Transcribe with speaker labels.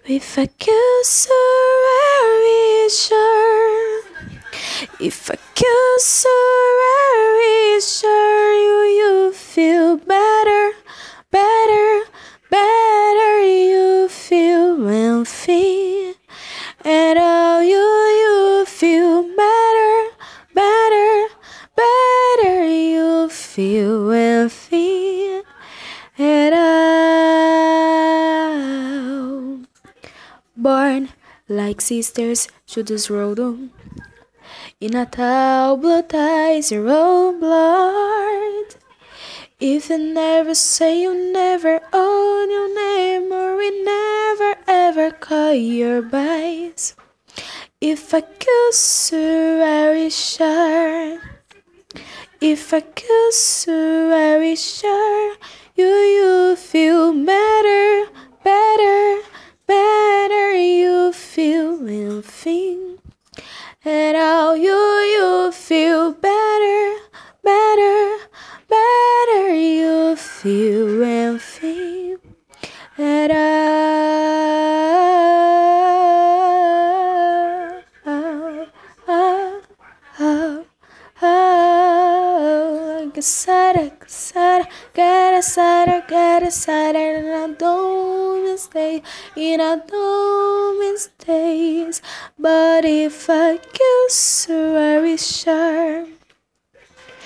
Speaker 1: If I could so very sure, if I could so very sure, you feel better, better, better. You feel wealthy, and all you feel better, better, better. You feel wealthy, and all. Born like sisters, Judas rode on. In a towel, blood ties your own blood. If you never say you never own your name, or we never ever call your bias. If I could swear very sure, if I could swear very sure, you feel better, better, better. You feel wealthy, and all you feel better, better, better. You feel wealthy, and get excited, and I don't mistake, and I don't mistakes. But if I could so very sure,